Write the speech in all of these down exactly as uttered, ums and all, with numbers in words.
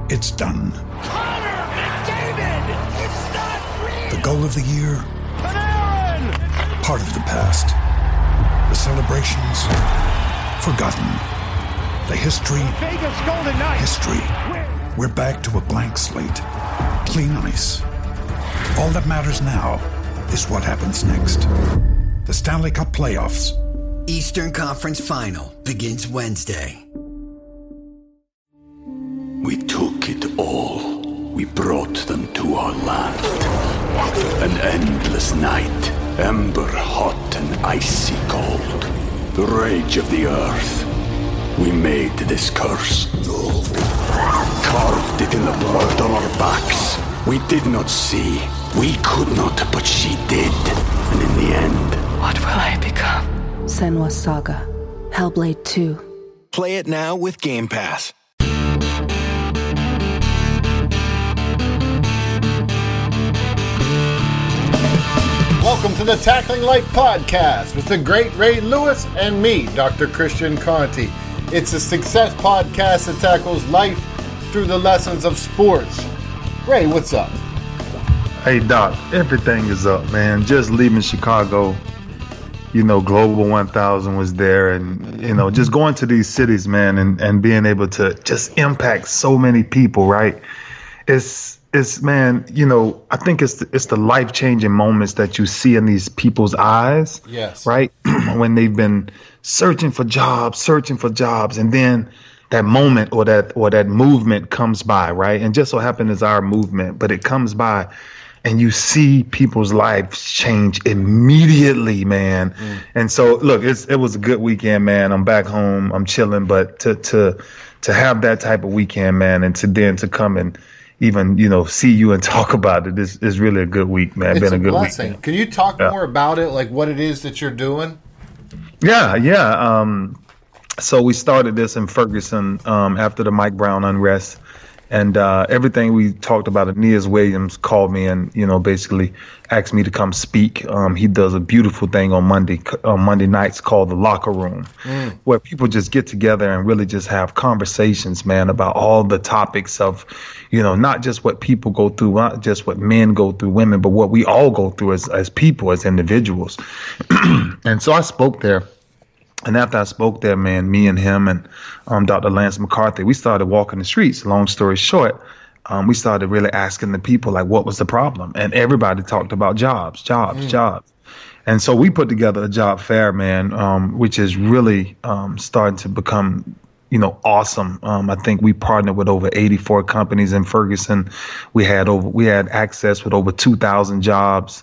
It's done. Connor McDavid! It's not real! The goal of the year? Panarin! Part of the past. The celebrations? Forgotten. The history? Vegas Golden Knights! History. We're back to a blank slate. Clean ice. All that matters now is what happens next. The Stanley Cup playoffs. Eastern Conference Final begins Wednesday. We took it all. We brought them to our land. An endless night, ember hot and icy cold. The rage of the earth. We made this curse. Carved it in the blood on our backs. We did not see. We could not, but she did. And in the end... What will I become? Senua's Saga. Hellblade two. Play it now with Game Pass. Welcome to the Tackling Life Podcast with the great Ray Lewis and me, Doctor Christian Conti. It's a success podcast that tackles life through the lessons of sports. Ray, what's up? Hey, Doc, everything is up, man. Just leaving Chicago, you know, Global one thousand was there, and, you know, just going to these cities, man, and, and being able to just impact so many people, right? It's, it's, man, you know, I think it's the, it's the life-changing moments that you see in these people's eyes, yes, right? When they've been searching for jobs, searching for jobs, and then that moment or that or that movement comes by, right? And just so happened is our movement, but it comes by, and you see people's lives change immediately, man. Mm. And so, look, it's, it was a good weekend, man. I'm back home, I'm chilling, but to to to have that type of weekend, man, and to then to come and even, you know, see you and talk about it is, is really a good week, man. It's been a, a good blessing. weekend. Can you talk yeah. more about it, like what it is that you're doing? Yeah, yeah. Um, so we started this in Ferguson um, after the Mike Brown unrest. And uh, everything we talked about, Aeneas Williams called me and, you know, basically asked me to come speak. Um, he does a beautiful thing on Monday on Monday nights called The Locker Room, mm. where people just get together and really just have conversations, man, about all the topics of, you know, not just what people go through, not just what men go through, women, but what we all go through as, as people, as individuals. And so I spoke there. And after I spoke there, man, me and him and um, Doctor Lance McCarthy, we started walking the streets. Long story short, um, we started really asking the people, like, what was the problem? And everybody talked about jobs, jobs, mm. jobs. And so we put together a job fair, man, um, which is really um, starting to become, you know, awesome. Um, I think we partnered with over eighty-four companies in Ferguson. We had over, we had access with over two thousand jobs.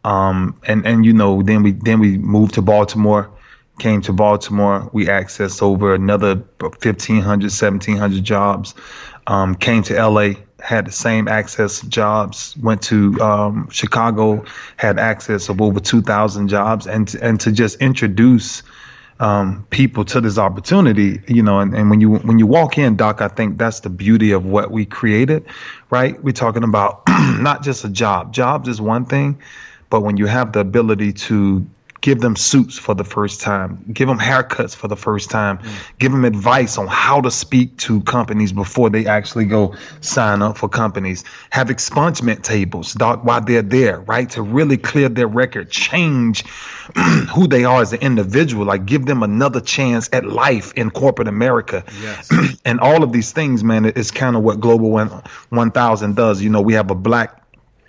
Um, and, and, you know, then we, then we moved to Baltimore. Came to Baltimore, we accessed over another fifteen hundred, seventeen hundred jobs. Um, came to L A, had the same access jobs. Went to um, Chicago, had access of over two thousand jobs. And, and to just introduce um, people to this opportunity, you know, and, and when you when you walk in, Doc, I think that's the beauty of what we created, right? We're talking about not just a job. Jobs is one thing, but when you have the ability to give them suits for the first time, give them haircuts for the first time, mm. give them advice on how to speak to companies before they actually go sign up for companies, have expungement tables, doc, while they're there, right, to really clear their record, change who they are as an individual, like give them another chance at life in corporate America. Yes. And all of these things, man, is kind of what Global one thousand does. You know, we have a black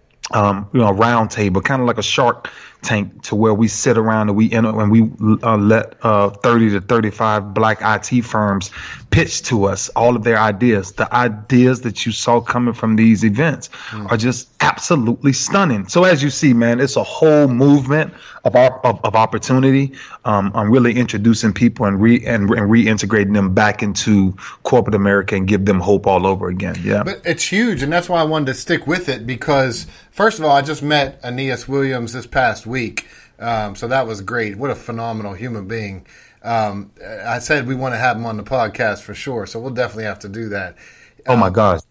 Um, you know, round table, kind of like a Shark Tank, to where we sit around and we enter and we uh, let uh, thirty to thirty-five black I T firms pitch to us all of their ideas. The ideas that you saw coming from these events mm. are just absolutely stunning. So as you see, man, it's a whole movement of of, of opportunity. Um, I'm really introducing people and re and, and reintegrating them back into corporate America and give them hope all over again. Yeah, but it's huge, and that's why I wanted to stick with it because, first of all, I just met Aeneas Williams this past week, um, so that was great. What a phenomenal human being. Um, I said we want to have him on the podcast for sure, so we'll definitely have to do that. Oh, my um, gosh.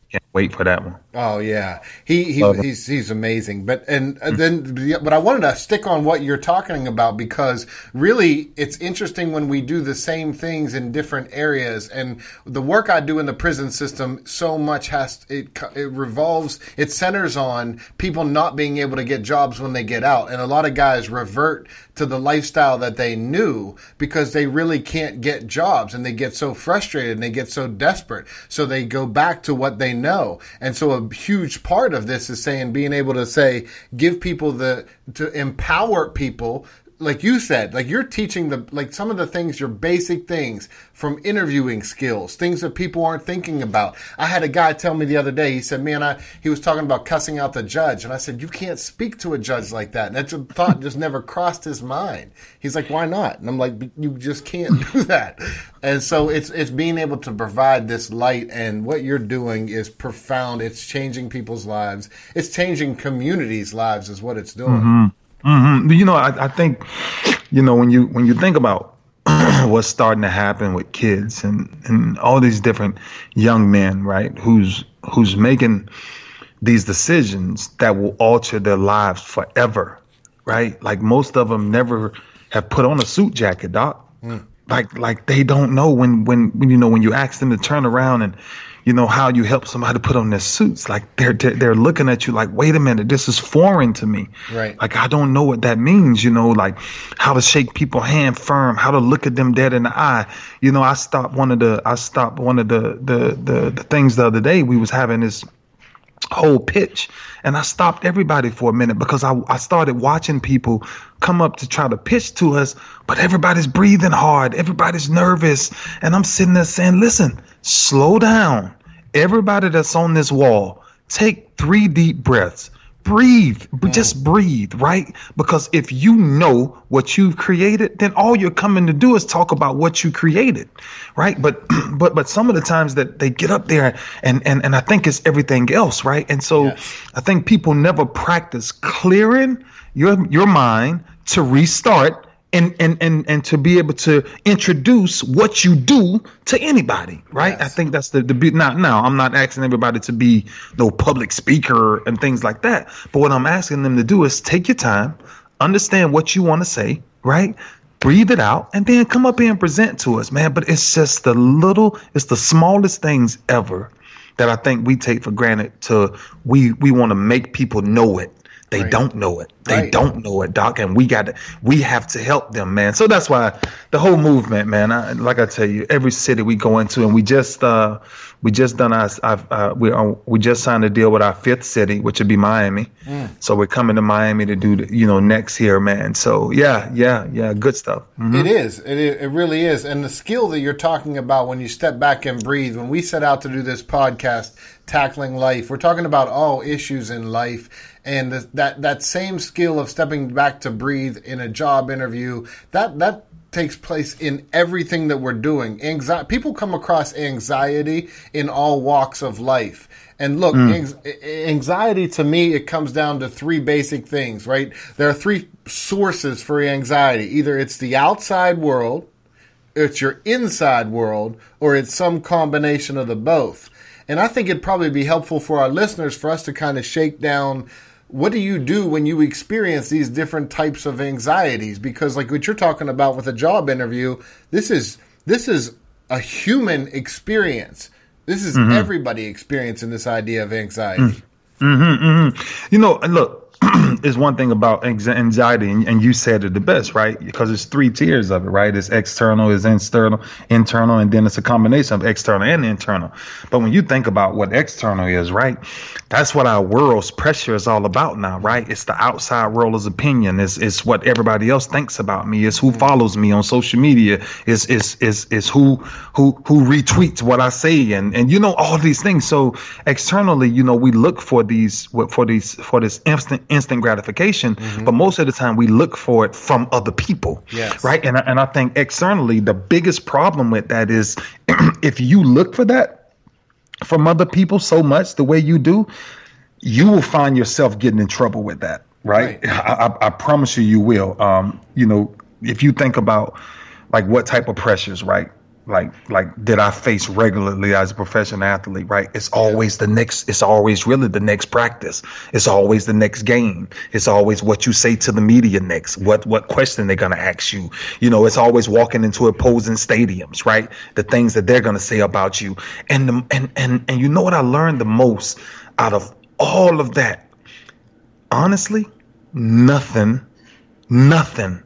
can't wait for that one. Oh yeah, he, he he's he's amazing. But and then but I wanted to stick on what you're talking about, because really it's interesting when we do the same things in different areas. And the work I do in the prison system, so much has it it revolves it centers on people not being able to get jobs when they get out, and a lot of guys revert to the lifestyle that they knew because they really can't get jobs, and they get so frustrated and they get so desperate, so they go back to what they know. And so a huge part of this is saying, being able to say, give people the, to empower people, like you said, like you're teaching the, like some of the things, your basic things from interviewing skills, things that people aren't thinking about. I had a guy tell me the other day, he said, man, I, he was talking about cussing out the judge. And I said, you can't speak to a judge like that. And that just, thought just never crossed his mind. He's like, why not? And I'm like, you just can't do that. And so it's, it's being able to provide this light, and what you're doing is profound. It's changing people's lives. It's changing communities' lives is what it's doing. Mm-hmm. Mm-hmm. You know, I, I think, you know, when you when you think about what's starting to happen with kids and, and all these different young men, right, who's who's making these decisions that will alter their lives forever, right? Like most of them never have put on a suit jacket, Doc. Mm. Like like they don't know when, when when you know when you ask them to turn around and you know how you help somebody put on their suits, like they're they're looking at you like, wait a minute, this is foreign to me. Right. Like I don't know what that means, you know, like how to shake people's hand firm, how to look at them dead in the eye. You know, I stopped one of the I stopped one of the the the, the things the other day. We was having this whole pitch, and I stopped everybody for a minute because I, I started watching people come up to try to pitch to us, but everybody's breathing hard, everybody's nervous, and I'm sitting there saying, listen, slow down. Everybody that's on this wall, take three deep breaths. Breathe, mm. just breathe, right? Because if you know what you've created, then all you're coming to do is talk about what you created, right? But but but some of the times that they get up there and and, and I think it's everything else, right? And so yes. I think people never practice clearing your your mind to restart and and and and to be able to introduce what you do to anybody, right? Yes. I think that's the the be now now I'm not asking everybody to be no public speaker and things like that, but what I'm asking them to do is take your time, understand what you want to say, right? Breathe it out, and then come up here and present to us, man. But it's just the little, it's the smallest things ever that I think we take for granted. To we we want to make people know it. They right. don't know it. They right. don't know it, Doc. And we got to, we have to help them, man. So that's why the whole movement, man, I, like I tell you, every city we go into, and we just, uh, we just done our, uh, we, uh, we just signed a deal with our fifth city, which would be Miami. Mm. So we're coming to Miami to do, the, you know, next here, man. So yeah, yeah, yeah. Good stuff. Mm-hmm. It is. It, it really is. And the skill that you're talking about when you step back and breathe, when we set out to do this podcast, Tackling Life, we're talking about all issues in life. And the, that that same skill of stepping back to breathe in a job interview, that that takes place in everything that we're doing. Anxiety, people come across anxiety in all walks of life. And look, mm. anxiety to me, it comes down to three basic things, right? There are three sources for anxiety. Either it's the outside world, it's your inside world, or it's some combination of the both. And I think it'd probably be helpful for our listeners for us to kind of shake down, what do you do when you experience these different types of anxieties? Because like what you're talking about with a job interview, this is this is a human experience. This is mm-hmm. everybody experiencing this idea of anxiety. Mm-hmm, mm-hmm. You know, look, is one thing about anxiety, and, and you said it the best, right? Because it's three tiers of it, right? It's external, it's internal, internal, and then it's a combination of external and internal. But when you think about what external is, right? That's what our world's pressure is all about now, right? It's the outside world's opinion. It's, it's what everybody else thinks about me. It's who follows me on social media. It's, it's, it's, it's who, who, who retweets what I say, and, and, you know, all these things. So externally, you know, we look for these, for these, for this instant, instant gratification, mm-hmm. but most of the time we look for it from other people, yes. right? And, and I think externally, the biggest problem with that is if you look for that from other people so much the way you do, you will find yourself getting in trouble with that, right? right. I, I, I promise you, you will. Um, you know, if you think about like what type of pressures, right? like like that I face regularly as a professional athlete, right? It's always the next, it's always really the next practice. It's always the next game. It's always what you say to the media next, what what question they're going to ask you. You know, it's always walking into opposing stadiums, right? The things that they're going to say about you. And, the, and, and, and you know what I learned the most out of all of that? Honestly, nothing, nothing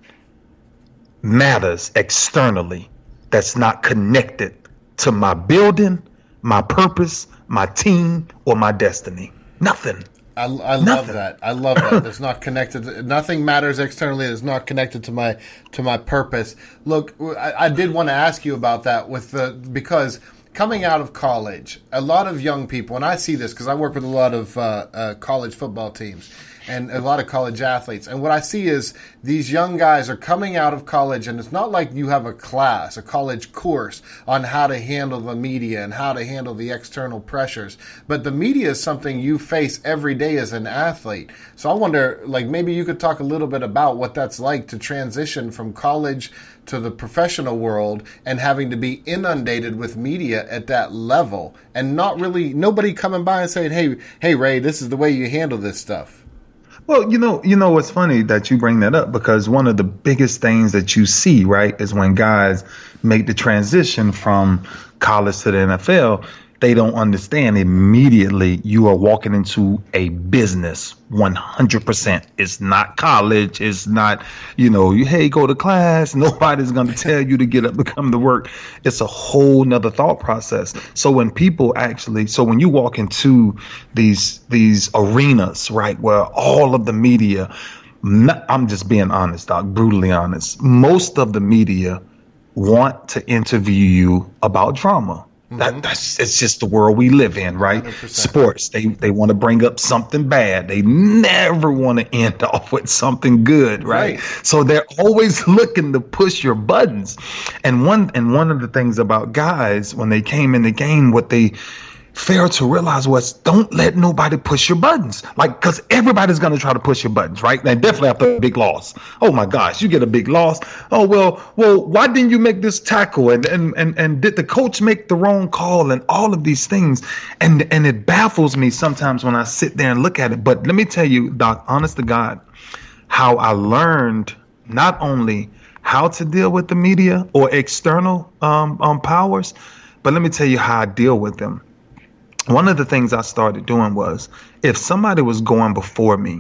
matters externally that's not connected to my building, my purpose, my team, or my destiny. Nothing. I, I love that. I love that. It's not connected. To, nothing matters externally. It's not connected to my to my purpose. Look, I, I did want to ask you about that with the because coming out of college, a lot of young people, and I see this because I work with a lot of uh, uh, college football teams and a lot of college athletes. And what I see is these young guys are coming out of college, and it's not like you have a class, a college course on how to handle the media and how to handle the external pressures. But the media is something you face every day as an athlete. So I wonder, like, maybe you could talk a little bit about what that's like to transition from college to the professional world and having to be inundated with media at that level and not really, nobody coming by and saying, hey, hey, Ray, this is the way you handle this stuff. Well, you know, you know, it's funny that you bring that up because one of the biggest things that you see, right, is when guys make the transition from college to the N F L, they don't understand immediately you are walking into a business one hundred percent. It's not college. It's not, you know, you, hey, go to class. Nobody's going to tell you to get up and come to work. It's a whole nother thought process. So when people actually, so when you walk into these, these arenas, right, where all of the media, not, I'm just being honest, Doc, brutally honest. Most of the media want to interview you about drama. That, that's it's just the world we live in, right? one hundred percent. Sports, they they want to bring up something bad. They never want to end off with something good, right? right? So they're always looking to push your buttons. And one and one of the things about guys when they came in the game, what they failed to realize was don't let nobody push your buttons. Like, because everybody's going to try to push your buttons, right? And definitely after a big loss. Oh, my gosh, you get a big loss. Oh, well, well, why didn't you make this tackle? And and and, and did the coach make the wrong call? And all of these things. And, and it baffles me sometimes when I sit there and look at it. But let me tell you, Doc, honest to God, how I learned not only how to deal with the media or external um, um, powers, but let me tell you how I deal with them. One of the things I started doing was if somebody was going before me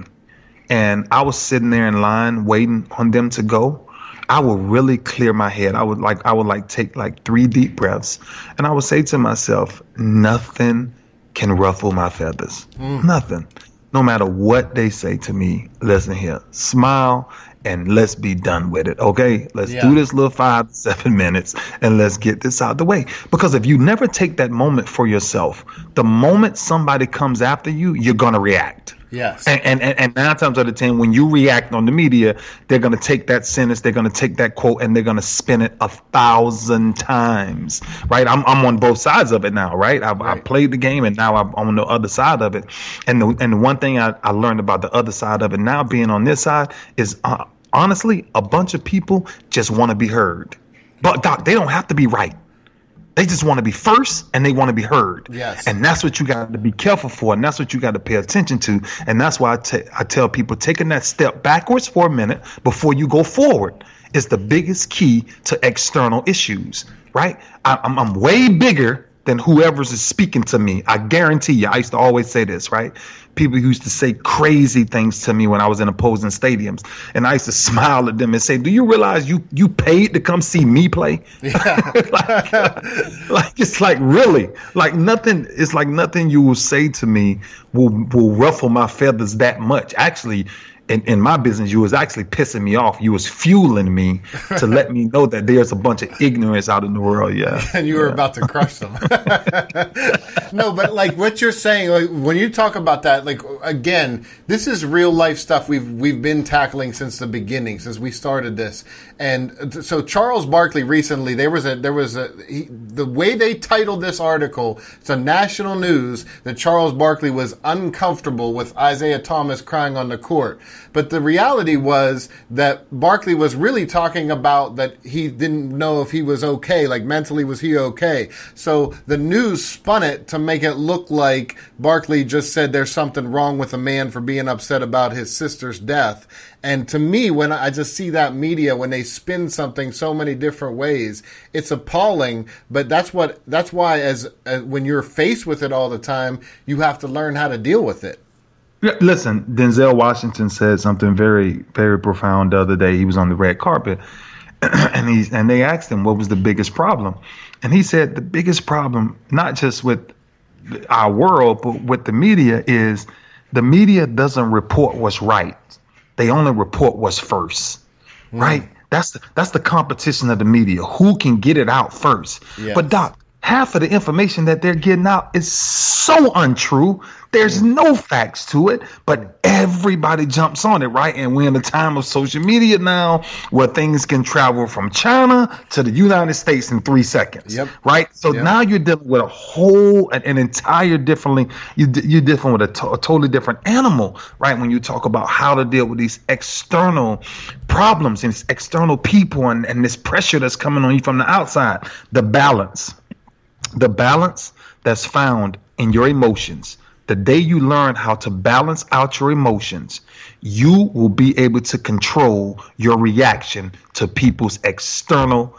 and I was sitting there in line waiting on them to go, I would really clear my head. I would like I would like take like three deep breaths and I would say to myself, nothing can ruffle my feathers. Mm. Nothing. No matter what they say to me, listen here, smile and let's be done with it. Okay, let's yeah. do this little five, seven minutes and let's get this out the way. Because if you never take that moment for yourself, the moment somebody comes after you, you're going to react. Yes. And, and and nine times out of ten, when you react on the media, they're going to take that sentence, they're going to take that quote, and they're going to spin it a thousand times. Right? I'm I'm on both sides of it now. Right? I, right. I played the game, and now I'm on the other side of it. And the and the one thing I, I learned about the other side of it now, being on this side, is uh, honestly, a bunch of people just want to be heard. But Doc, they don't have to be right. They just want to be first and they want to be heard. Yes. And that's what you got to be careful for. And that's what you got to pay attention to. And that's why I, t- I tell people taking that step backwards for a minute before you go forward is the biggest key to external issues, right? I, I'm, I'm way bigger than whoever's is speaking to me. I guarantee you. I used to always say this, right? People used to say crazy things to me when I was in opposing stadiums. And I used to smile at them and say, do you realize you you paid to come see me play? Yeah. like, uh, like, it's like, really? Like nothing, it's like nothing you will say to me will, will ruffle my feathers that much. Actually, in, in my business, you was actually pissing me off. You was fueling me to let me know that there's a bunch of ignorance out in the world. Yeah. And you were yeah. about to crush them. No, but like what you're saying, like when you talk about that, like again, this is real life stuff we've we've been tackling since the beginning, since we started this. And so Charles Barkley recently, there was a there was a he, the way they titled this article, it's a national news that Charles Barkley was uncomfortable with Isaiah Thomas crying on the court. But the reality was that Barkley was really talking about that he didn't know if he was okay, like mentally was he okay. So the news spun it to make it look like Barkley just said there's something wrong with a man for being upset about his sister's death. And to me, when I just see that media, when they spin something so many different ways, it's appalling. But that's what that's why as, as when you're faced with it all the time, you have to learn how to deal with it. Listen, Denzel Washington said something very, very profound the other day. He was on the red carpet, and he and they asked him what was the biggest problem, and he said the biggest problem, not just with our world, but with the media, is the media doesn't report what's right. They only report what's first, mm. right? That's the that's the competition of the media. Who can get it out first? Yes. But Doc, half of the information that they're getting out is so untrue. There's no facts to it, but everybody jumps on it, right? And we're in a time of social media now where things can travel from China to the United States in three seconds, yep. right? So yep. now you're dealing with a whole, an, an entire differently, you, you're dealing with a, to, a totally different animal, right? When you talk about how to deal with these external problems and these external people and, and this pressure that's coming on you from the outside, the balance, the balance that's found in your emotions. The day you learn how to balance out your emotions, you will be able to control your reaction to people's external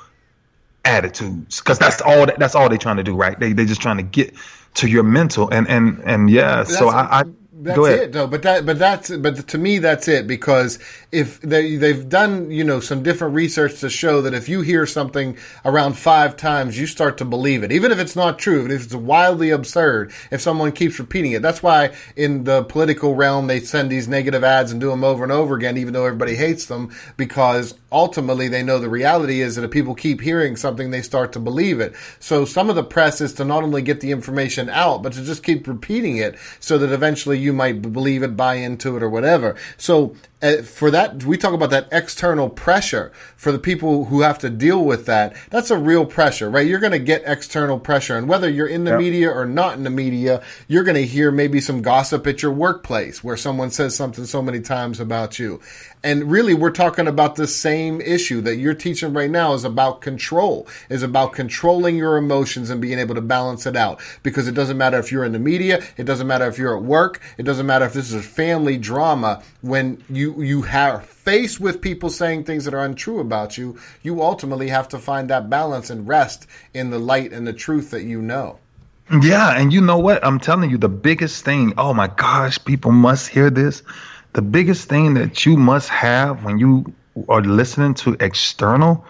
attitudes. Because that's all that, that's all they're trying to do, right? They they're just trying to get to your mental and and and yeah. That's so I. I That's it, though. But that, but that's, but to me, that's it. Because if they they've done, you know, some different research to show that if you hear something around five times, you start to believe it, even if it's not true, if it's wildly absurd. If someone keeps repeating it, that's why in the political realm they send these negative ads and do them over and over again, even though everybody hates them, because ultimately they know the reality is that if people keep hearing something, they start to believe it. So some of the press is to not only get the information out, but to just keep repeating it so that eventually you might believe it, buy into it, or whatever. So uh, for that, we talk about that external pressure for the people who have to deal with that. That's a real pressure, right? You're going to get external pressure. And whether you're in the yep. media or not in the media, you're going to hear maybe some gossip at your workplace where someone says something so many times about you. And really, we're talking about the same issue that you're teaching right now is about control, is about controlling your emotions and being able to balance it out. Because it doesn't matter if you're in the media, it doesn't matter if you're at work, it doesn't matter if this is a family drama. When you, you have faced with people saying things that are untrue about you, you ultimately have to find that balance and rest in the light and the truth that you know. Yeah, and you know what? I'm telling you, the biggest thing, oh my gosh, people must hear this. The biggest thing that you must have when you are listening to external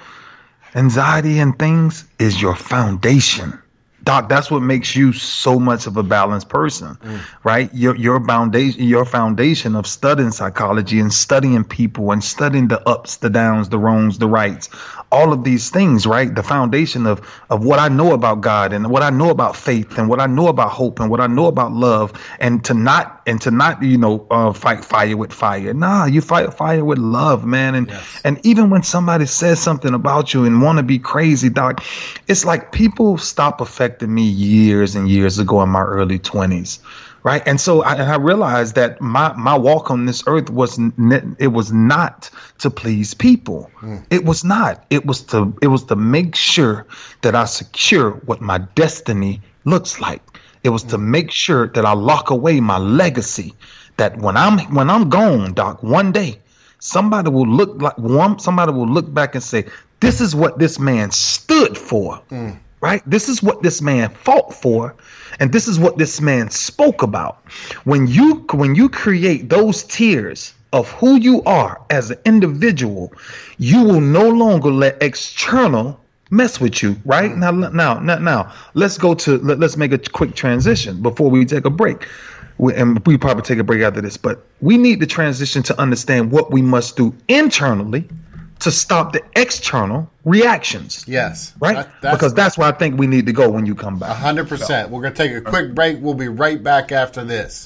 anxiety and things is your foundation. Doc, that's what makes you so much of a balanced person, mm. right? Your your foundation, your foundation of studying psychology and studying people and studying the ups, the downs, the wrongs, the rights, all of these things, right? The foundation of of what I know about God and what I know about faith and what I know about hope and what I know about love, and to not and to not you know uh, fight fire with fire. Nah, you fight fire with love, man. And yes. and even when somebody says something about you and want to be crazy, Doc, it's like people stop affecting me years and years ago in my early twenties, right? And so I, I realized that my my walk on this earth was n- it was not to please people. Mm. It was not. It was to it was to make sure that I secure what my destiny looks like. It was mm. to make sure that I lock away my legacy. That when I'm when I'm gone, Doc, one day somebody will look like one. Somebody will look back and say, "This is what this man stood for." Mm. Right? This is what this man fought for, and this is what this man spoke about. When you when you create those tiers of who you are as an individual, you will no longer let external mess with you. Right? Mm. Now, now, now, now, let's go to let, let's make a quick transition before we take a break. We, and we probably take a break after this, but we need to transition to understand what we must do internally to stop the external reactions. Yes. Right? That, that's, because that's where I think we need to go when you come back. one hundred percent. We're going to take a quick break. We'll be right back after this.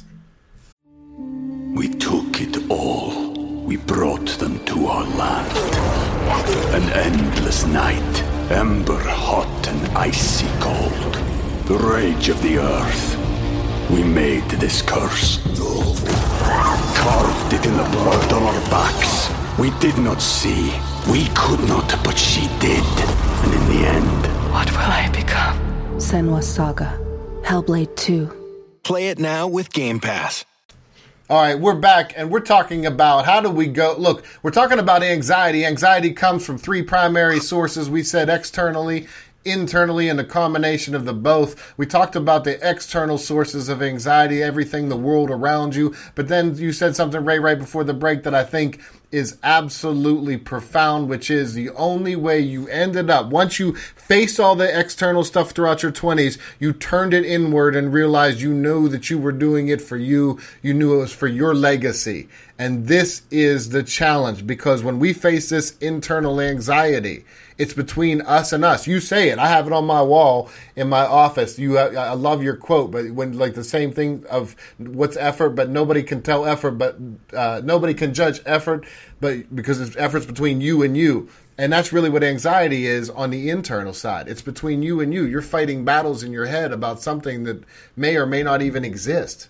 We took it all. We brought them to our land. An endless night, ember hot and icy cold. The rage of the earth. We made this curse. Carved it in the blood on our backs. We did not see. We could not, but she did. And in the end... What will I become? Senua's Saga. Hellblade two. Play it now with Game Pass. All right, we're back, and we're talking about how do we go... Look, we're talking about anxiety. Anxiety comes from three primary sources. We said externally, internally, and a combination of the both. We talked about the external sources of anxiety, everything, the world around you. But then you said something, Ray, right before the break that I think is absolutely profound, which is the only way you ended up, once you faced all the external stuff throughout your twenties, you turned it inward and realized you knew that you were doing it for you. You knew it was for your legacy. And this is the challenge, because when we face this internal anxiety, it's between us and us. You say it. I have it on my wall in my office. You, I love your quote, but when like the same thing of what's effort, but nobody can tell effort, but uh, nobody can judge effort, but because it's efforts between you and you. And that's really what anxiety is on the internal side. It's between you and you. You're fighting battles in your head about something that may or may not even exist.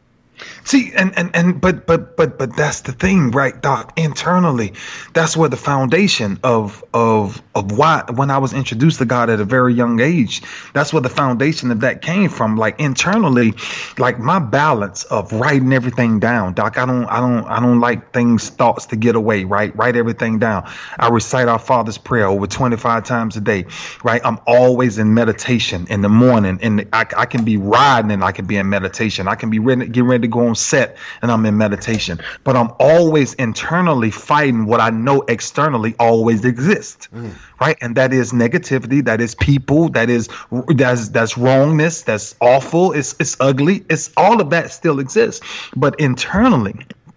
See, and, and, and but but but but that's the thing, right, Doc? Internally, that's where the foundation of of of why when I was introduced to God at a very young age, that's where the foundation of that came from. Like internally, like my balance of writing everything down, Doc. I don't I don't I don't like things thoughts to get away, right? Write everything down. I recite our Father's Prayer over twenty-five times a day, right? I'm always in meditation in the morning, and I, I can be riding and I can be in meditation. I can be ready, getting ready to go on set and I'm in meditation, but I'm always internally fighting what I know externally always exists, mm. right? And that is negativity, that is people, that is that's that's wrongness, that's awful, it's it's ugly, it's all of that still exists. But internally,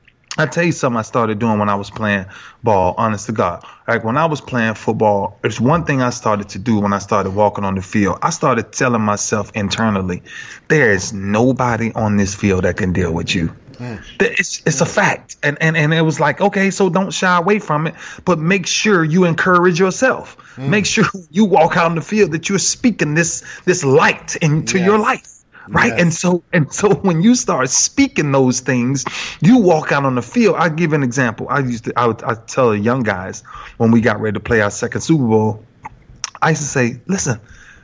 I tell you something I started doing when I was playing ball, honest to God. Like when I was playing football, there's one thing I started to do when I started walking on the field. I started telling myself internally, there is nobody on this field that can deal with you. Mm. It's it's a fact. And, and and it was like, okay, so don't shy away from it, but make sure you encourage yourself. Mm. Make sure you walk out on the field that you're speaking this this light into yes. your life. Right. Yes. And so and so when you start speaking those things, you walk out on the field. I'll give an example. I used to I would I tell the young guys when we got ready to play our second Super Bowl, I used to say, listen,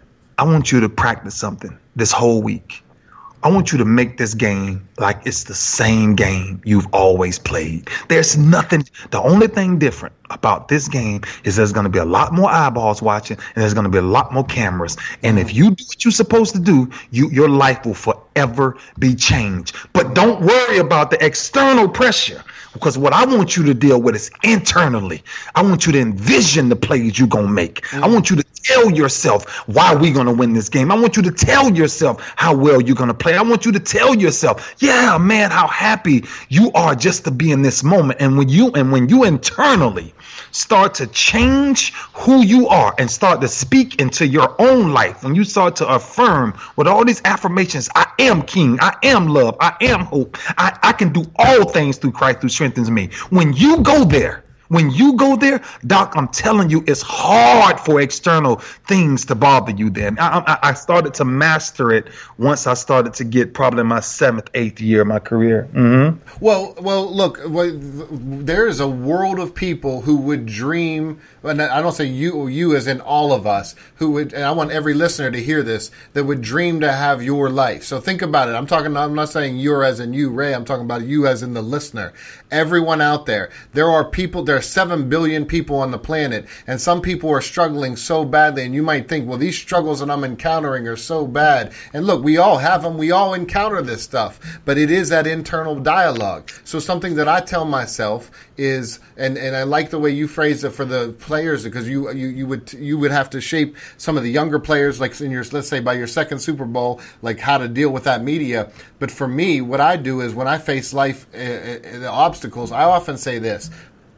I want you to practice something this whole week. I want you to make this game like it's the same game you've always played. There's nothing. The only thing different about this game is there's going to be a lot more eyeballs watching and there's going to be a lot more cameras. And if you do what you're supposed to do, you your life will forever be changed. But don't worry about the external pressure, because what I want you to deal with is internally. I want you to envision the plays you're going to make. Mm. I want you to tell yourself why we're going to win this game. I want you to tell yourself how well you're going to play. I want you to tell yourself, yeah, man, how happy you are just to be in this moment. And when you and when you internally start to change who you are and start to speak into your own life, when you start to affirm with all these affirmations, I am king, I am love, I am hope, I, I can do all things through Christ who strengthens me. When you go there, When you go there, Doc, I'm telling you, it's hard for external things to bother you then. I, I, I started to master it once I started to get probably my seventh, eighth year of my career. Mm-hmm. Well, well, look, well, there is a world of people who would dream, and I don't say you, you as in all of us, who would, and I want every listener to hear this, that would dream to have your life. So think about it. I'm talking, I'm not saying you're as in you, Ray. I'm talking about you as in the listener. Everyone out there, there are people, there are seven billion people on the planet, and some people are struggling so badly, and you might think, well, these struggles that I'm encountering are so bad. And look, we all have them. We all encounter this stuff, but it is that internal dialogue. So something that I tell myself is, and, and I like the way you phrased it for the players, because you, you, you would, you would have to shape some of the younger players, like in your, let's say by your second Super Bowl, like how to deal with that media. But for me, what I do is when I face life, uh, uh, the obstacles, I often say this: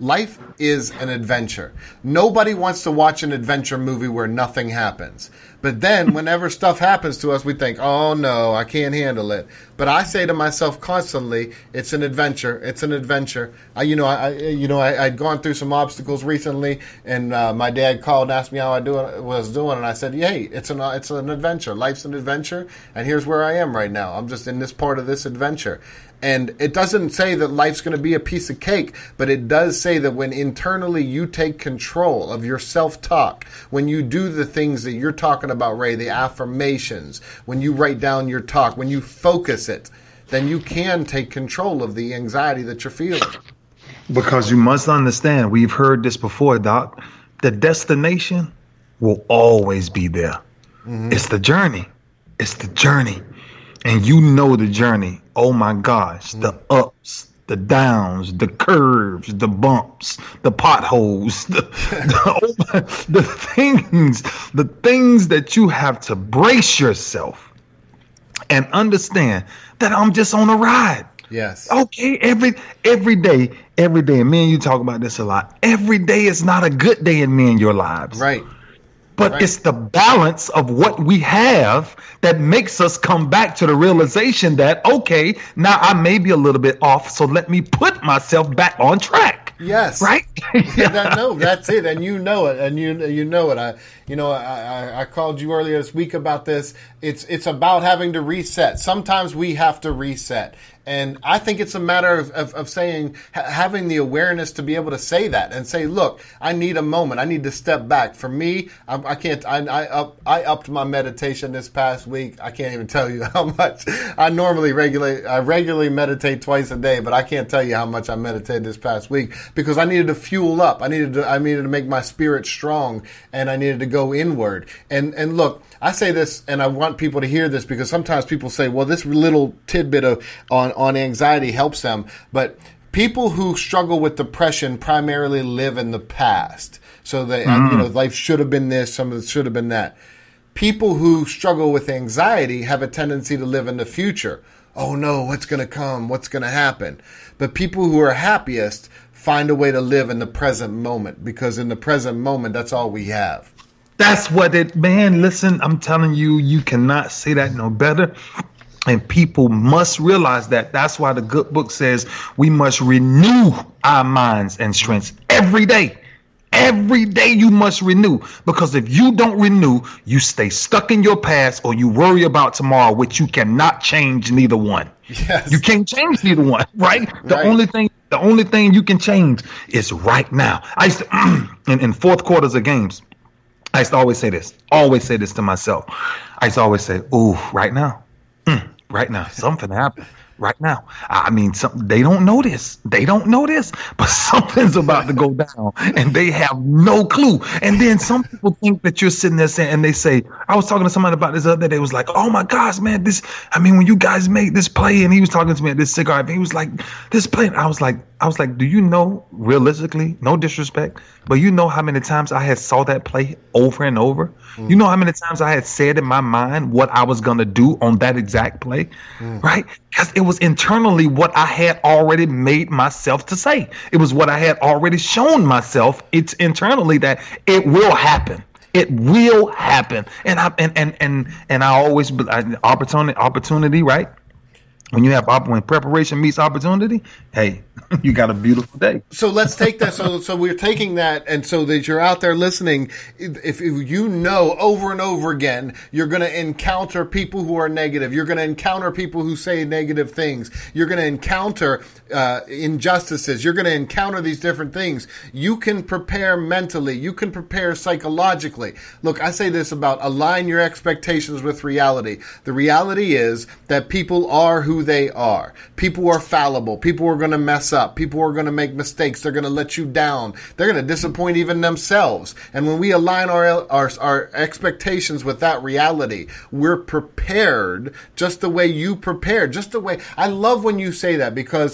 life is an adventure. Nobody wants to watch an adventure movie where nothing happens. But then whenever stuff happens to us, we think, oh no, I can't handle it. But I say to myself constantly, it's an adventure. It's an adventure. I, you know, I, you know, I, I'd gone through some obstacles recently, and uh, my dad called and asked me how I do was doing, and I said, "Hey, it's an it's an adventure. Life's an adventure, and here's where I am right now. I'm just in this part of this adventure." And it doesn't say that life's going to be a piece of cake, but it does say that when internally you take control of your self-talk, when you do the things that you're talking about, Ray, the affirmations, when you write down your talk, when you focus it, then you can take control of the anxiety that you're feeling. Because you must understand, we've heard this before, Doc, the destination will always be there. Mm-hmm. It's the journey. It's the journey. And you know the journey. Oh my gosh, the ups, the downs, the curves, the bumps, the potholes, the, the, the things, the things that you have to brace yourself and understand that I'm just on a ride. Yes. Okay, every every day, every day, and me and you talk about this a lot. Every day is not a good day in me and your lives. Right. But right. It's the balance of what we have that makes us come back to the realization that, okay, now I may be a little bit off, so let me put myself back on track. Yes. Right? Yeah, that, no, that's it. And you know it. And you you know it. I you know I, I, I called you earlier this week about this. It's it's about having to reset. Sometimes we have to reset. And I think it's a matter of, of, of saying, ha- having the awareness to be able to say that and say, look, I need a moment. I need to step back. For me, I, I can't, I, I, up, I upped my meditation this past week. I can't even tell you how much. I normally regulate, I regularly meditate twice a day, but I can't tell you how much I meditated this past week because I needed to fuel up. I needed to, I needed to make my spirit strong, and I needed to go inward. And, and look, I say this, and I want people to hear this because sometimes people say, well, this little tidbit of on, on anxiety helps them. But people who struggle with depression primarily live in the past. So they, mm-hmm. you know, life should have been this, some of it should have been that. People who struggle with anxiety have a tendency to live in the future. Oh no, what's going to come? What's going to happen? But people who are happiest find a way to live in the present moment, because in the present moment, that's all we have. That's what it, man, listen, I'm telling you, you cannot say that no better. And people must realize that. That's why the good book says we must renew our minds and strengths every day. Every day you must renew, because if you don't renew, you stay stuck in your past or you worry about tomorrow, which you cannot change neither one. Yes. You can't change neither one, right? The right. only thing, the only thing you can change is right now. I used to, in, in fourth quarters of games, I used to always say this, always say this to myself. I used to always say, ooh, right now, mm, right now, something happened. Right now. I mean, some, they don't know this. They don't know this, but something's about to go down and they have no clue. And then some people think that you're sitting there saying, and they say, I was talking to somebody about this other day. It was like, oh my gosh, man, this, I mean, when you guys made this play, and he was talking to me at this cigar, he was like, this play. I was like, I was like, do you know, realistically, no disrespect, but you know how many times I had saw that play over and over? Mm. You know how many times I had said in my mind what I was going to do on that exact play, mm. right? Because it was internally what I had already made myself to say. It was what I had already shown myself. It's internally that it will happen. It will happen. And I and and and, and I always opportunity opportunity, right? When you have when preparation meets opportunity, hey, you got a beautiful day. So let's take that. So so we're taking that, and so that you're out there listening. If you know over and over again, you're going to encounter people who are negative. You're going to encounter people who say negative things. You're going to encounter uh, injustices. You're going to encounter these different things. You can prepare mentally. You can prepare psychologically. Look, I say this about align your expectations with reality. The reality is that people are who they are. People are fallible. People are going to mess up. People are going to make mistakes. They're going to let you down. They're going to disappoint even themselves. And when we align our, our our expectations with that reality, we're prepared just the way you prepared. Just the way. I love when you say that, because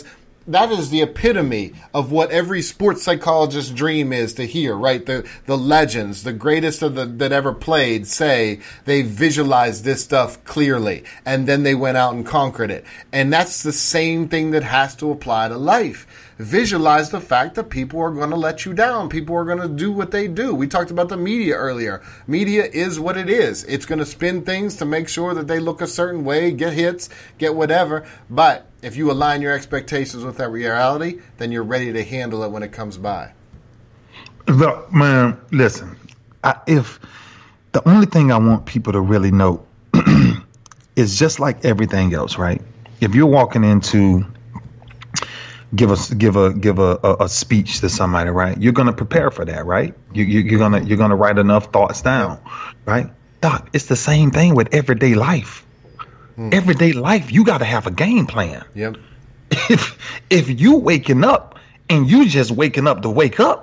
that is the epitome of what every sports psychologist's dream is to hear, right? The the legends, the greatest of the that ever played, say they visualized this stuff clearly, and then they went out and conquered it. And that's the same thing that has to apply to life. Visualize the fact that people are going to let you down. People are going to do what they do. We talked about the media earlier. Media is what it is. It's going to spin things to make sure that they look a certain way, get hits, get whatever. But if you align your expectations with that reality, then you're ready to handle it when it comes by. Look, man, listen, I, if the only thing I want people to really know is just like everything else, right? If you're walking into give us give a give a, a, a speech to somebody, right? You're gonna prepare for that, right? You, you you're gonna you're gonna write enough thoughts down, right? Doc, it's the same thing with everyday life. Hmm. Everyday life, you got to have a game plan. Yep. If if you waking up and you just waking up to wake up,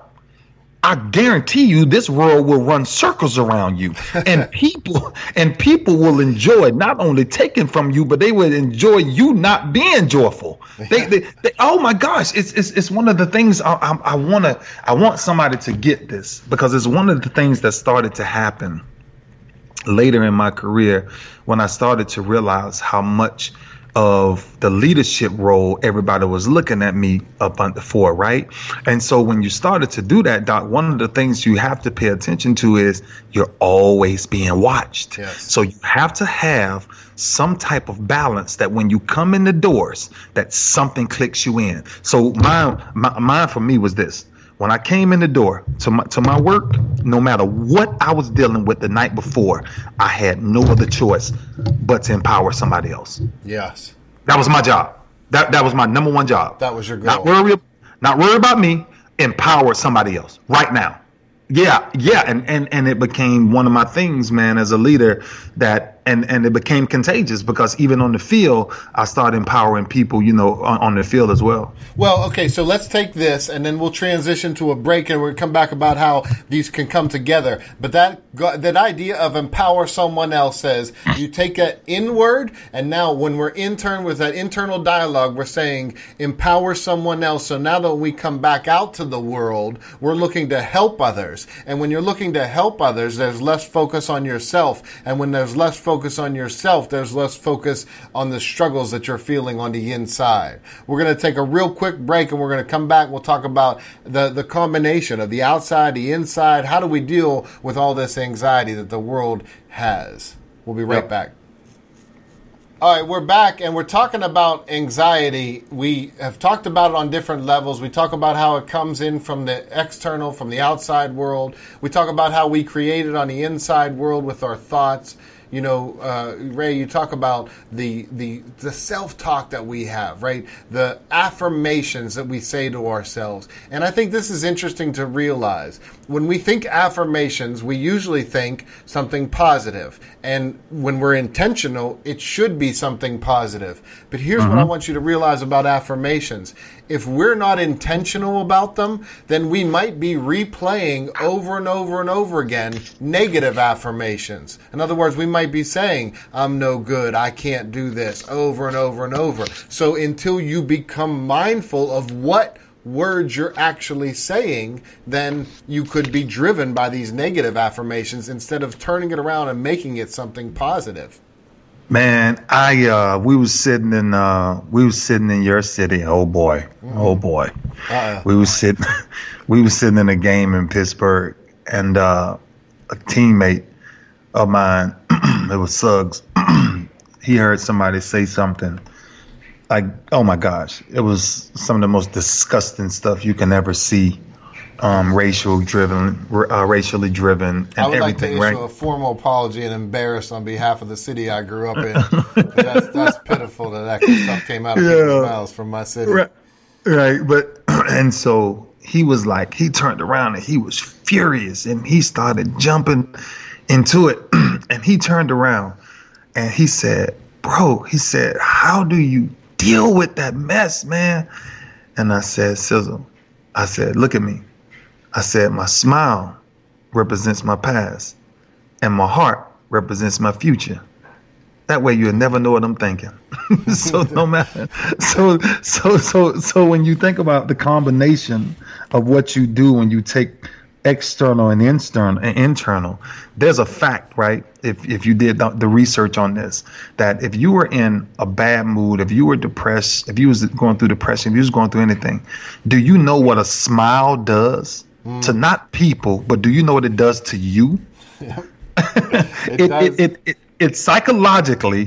I guarantee you this world will run circles around you, and people and people will enjoy not only taking from you, but they will enjoy you not being joyful. They, they, they oh my gosh, it's it's it's one of the things I, I, I wanna I want somebody to get this, because it's one of the things that started to happen later in my career when I started to realize how much of the leadership role everybody was looking at me up under for, right? And so when you started to do that, Doc, one of the things you have to pay attention to is you're always being watched. Yes. So you have to have some type of balance that when you come in the doors, that something clicks you in. So mine, my, mine for me was this. When I came in the door to my to my work, no matter what I was dealing with the night before, I had no other choice but to empower somebody else. Yes. That was my job. That that was my number one job. That was your goal. Not worry, not worry about me. Empower somebody else right now. Yeah, yeah, and, and, and it became one of my things, man, as a leader, that and, and it became contagious, because even on the field, I started empowering people, you know, on, on the field as well. Well, okay, so let's take this and then we'll transition to a break and we'll come back about how these can come together. But that that idea of empower someone else says you take it inward, and now when we're intern with that internal dialogue, we're saying empower someone else. So now that we come back out to the world, we're looking to help others. And when you're looking to help others, there's less focus on yourself. And when there's less focus on yourself, there's less focus on the struggles that you're feeling on the inside. We're going to take a real quick break, and we're going to come back. We'll talk about the, the combination of the outside, the inside. How do we deal with all this anxiety that the world has? We'll be right yep. back. All right, we're back, and we're talking about anxiety. We have talked about it on different levels. We talk about how it comes in from the external, from the outside world. We talk about how we create it on the inside world with our thoughts. You know, uh, Ray, you talk about the, the the self-talk that we have, right? The affirmations that we say to ourselves. And I think this is interesting to realize. When we think affirmations, we usually think something positive. And when we're intentional, it should be something positive. But here's mm-hmm. what I want you to realize about affirmations. If we're not intentional about them, then we might be replaying over and over and over again negative affirmations. In other words, we might be saying, I'm no good, I can't do this, over and over and over. So until you become mindful of what words you're actually saying, then you could be driven by these negative affirmations instead of turning it around and making it something positive. Man, I uh, we was sitting in uh, we was sitting in your city. Oh boy, mm-hmm. oh boy, uh-uh. we was sitting we was sitting in a game in Pittsburgh, and uh, a teammate of mine, it was Suggs. He heard somebody say something like, "Oh my gosh!" It was some of the most disgusting stuff you can ever see. Um, racial driven, uh, racially driven, and I would everything. like to issue right? a formal apology and embarrass on behalf of the city I grew up in. that's, that's pitiful that that kind of stuff came out of yeah. people's mouths from my city. Right, right. But and so he was like, he turned around and he was furious, and he started jumping into it, and he turned around and he said, "Bro," he said, "how do you deal with that mess, man?" And I said, "Sizzle," I said, "look at me." I said, my smile represents my past, and my heart represents my future. That way you'll never know what I'm thinking. So no matter, so so so so when you think about the combination of what you do when you take external and internal and internal, there's a fact, right? If if you did the, the research on this, that if you were in a bad mood, if you were depressed, if you was going through depression, if you was going through anything, do you know what a smile does mm. to not people, but do you know what it does to you? Yeah. it, it, does. It, it, it it psychologically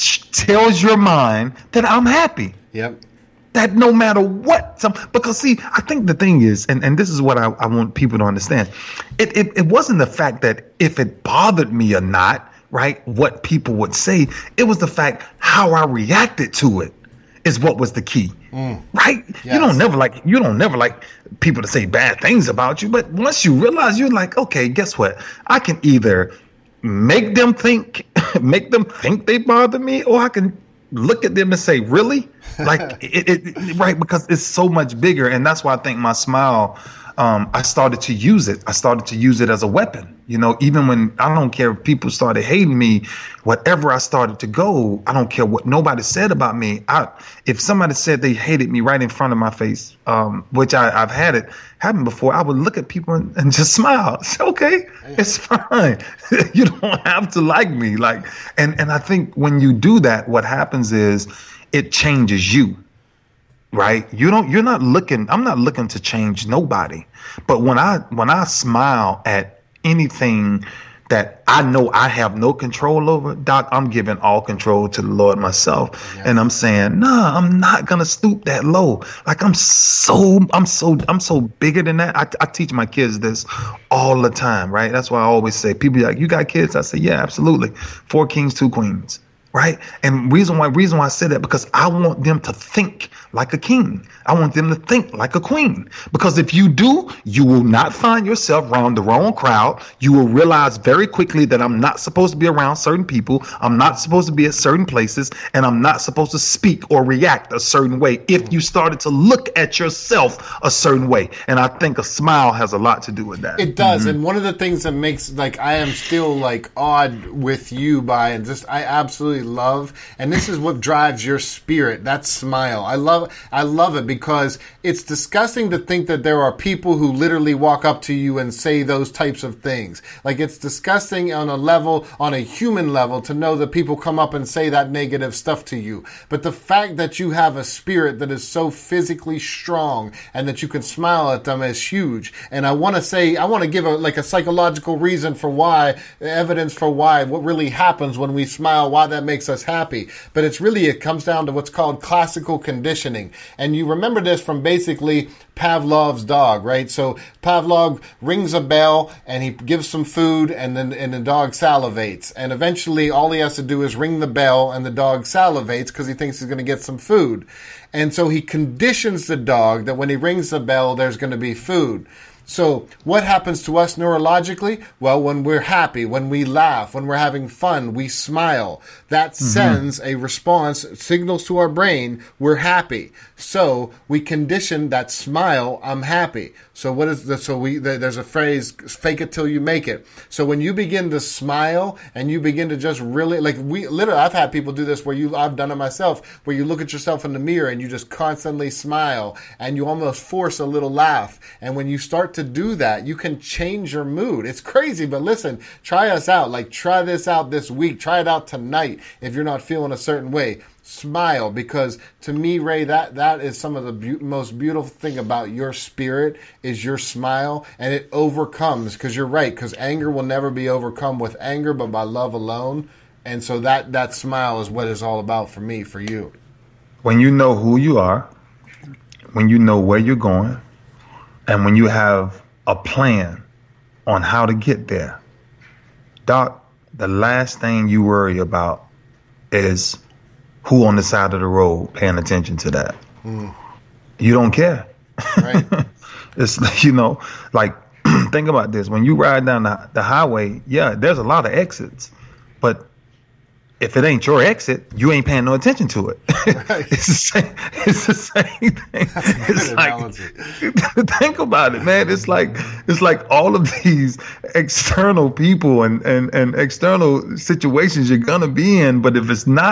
tells your mind that I'm happy. Yep. That no matter what, some, because see, I think the thing is, and, and this is what I, I want people to understand, it, it it wasn't the fact that if it bothered me or not, right, what people would say, it was the fact how I reacted to it is what was the key, mm. right? Yes. You don't never like, you don't never like people to say bad things about you, but once you realize, you're like, okay, guess what? I can either make them think, make them think they bother me, or I can look at them and say, really? Like, it, it, right, because it's so much bigger. And that's why I think my smile, um, I started to use it. I started to use it as a weapon. You know, even when, I don't care if people started hating me, whatever I started to go, I don't care what nobody said about me. I, if somebody said they hated me right in front of my face, um, which I, I've had it happen before, I would look at people and, and just smile. Say, okay, it's fine. You don't have to like me. Like, and, and I think when you do that, what happens is it changes you. Right. You don't, you're not looking, I'm not looking to change nobody. But when I, when I smile at anything that I know I have no control over, Doc, I'm giving all control to the Lord myself. Yes. And I'm saying, nah, I'm not going to stoop that low. Like I'm so, I'm so, I'm so bigger than that. I, I teach my kids this all the time. Right. That's why I always say, people be like, you got kids? I say, yeah, absolutely. Four kings, two queens. Right. And reason why reason why I say that, because I want them to think like a king. I want them to think like a queen, because if you do, you will not find yourself around the wrong crowd. You will realize very quickly that I'm not supposed to be around certain people. I'm not supposed to be at certain places, and I'm not supposed to speak or react a certain way if you started to look at yourself a certain way. And I think a smile has a lot to do with that. It does. Mm-hmm. And one of the things that makes, like, I am still like awed with you by, and just, I absolutely love, and this is what drives your spirit, that smile. I love I love it because it's disgusting to think that there are people who literally walk up to you and say those types of things. Like, it's disgusting on a level, on a human level, to know that people come up and say that negative stuff to you. But the fact that you have a spirit that is so physically strong and that you can smile at them is huge. And I want to say, I want to give a like a psychological reason for why, evidence for why, what really happens when we smile, why that makes us happy. But it's really, it comes down to what's called classical conditioning. And you remember this from basically Pavlov's dog, right? So Pavlov rings a bell and he gives some food, and then and the dog salivates. And eventually all he has to do is ring the bell and the dog salivates because he thinks he's going to get some food. And so he conditions the dog that when he rings the bell, there's going to be food. So what happens to us neurologically? Well, when we're happy, when we laugh, when we're having fun, we smile. That mm-hmm. sends a response, signals to our brain, we're happy. So we condition that smile, I'm happy. So what is the, so we, there's a phrase, fake it till you make it. So when you begin to smile and you begin to just really, like we, literally, I've had people do this where you, I've done it myself, where you look at yourself in the mirror and you just constantly smile and you almost force a little laugh. And when you start to do that, you can change your mood. It's crazy, but listen, try us out. Like, try this out this week. Try it out tonight if you're not feeling a certain way. Smile, because to me, Ray, that that is some of the be- most beautiful thing about your spirit is your smile, and it overcomes, because you're right, because anger will never be overcome with anger, but by love alone. And so that that smile is what it's all about for me, for you. When you know who you are, when you know where you're going, and when you have a plan on how to get there, Doc, the last thing you worry about is who on the side of the road paying attention to that. Mm. You don't care. Right. It's, you know, like, think about this. When you ride down the, the highway, yeah, there's a lot of exits, but if it ain't your exit, you ain't paying no attention to it. Right. It's the same. It's the same thing. It's like, think about it, man. It's like it's like all of these external people and, and, and external situations you're gonna be in. But if it's not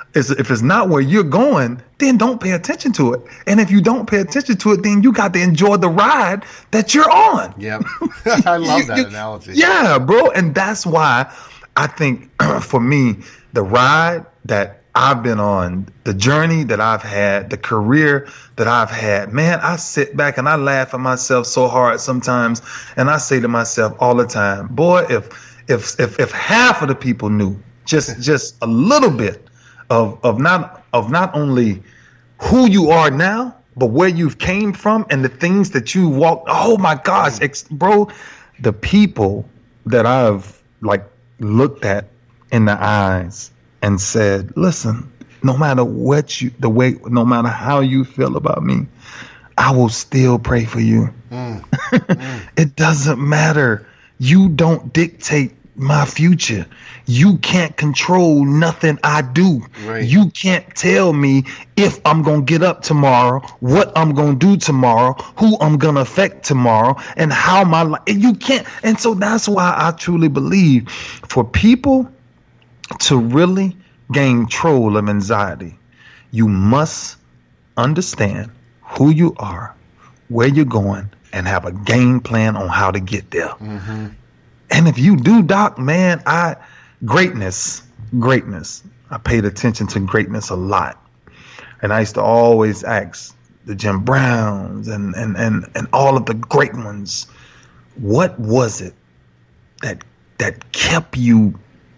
It's, if it's not where you're going, then don't pay attention to it. And if you don't pay attention to it, then you got to enjoy the ride that you're on. Yep. I love that you, analogy. Yeah, bro. And that's why I think for me, the ride that I've been on, the journey that I've had, the career that I've had, man, I sit back and I laugh at myself so hard sometimes. And I say to myself all the time, boy, if if if, if half of the people knew just just a little bit of of not of not only who you are now, but where you've came from and the things that you walked. Oh my gosh, ex- bro, the people that I've like looked at in the eyes and said, listen, no matter what you, the way, no matter how you feel about me, I will still pray for you. Mm. Mm. It doesn't matter. You don't dictate my future. You can't control nothing I do. Right. You can't tell me if I'm going to get up tomorrow, what I'm going to do tomorrow, who I'm going to affect tomorrow, and how my life. You can't. And so that's why I truly believe for people to really gain control of anxiety, you must understand who you are, where you're going, and have a game plan on how to get there. Mm-hmm. And if you do, Doc, man, I greatness, greatness. I paid attention to greatness a lot. And I used to always ask the Jim Browns and, and, and, and all of the great ones, what was it that that kept you